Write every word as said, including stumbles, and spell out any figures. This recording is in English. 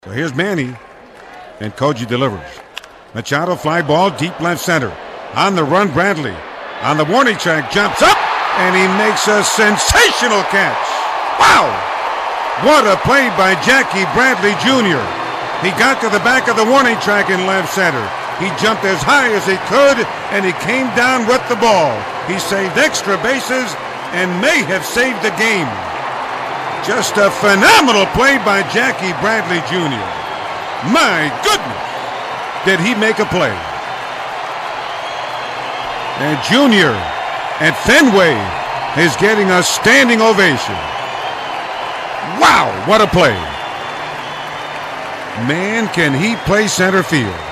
So here's Manny, and Koji delivers. Machado fly ball deep left center. On the run, Bradley. On the warning track, jumps up, and he makes a sensational catch. Wow! What a play by Jackie Bradley Junior He got to the back of the warning track in left center. He jumped as high as he could, and he came down with the ball. He saved extra bases and may have saved the game. Just a phenomenal play by Jackie Bradley Junior My goodness, did he make a play. And Junior at Fenway is getting a standing ovation. Wow, what a play. Man, can he play center field.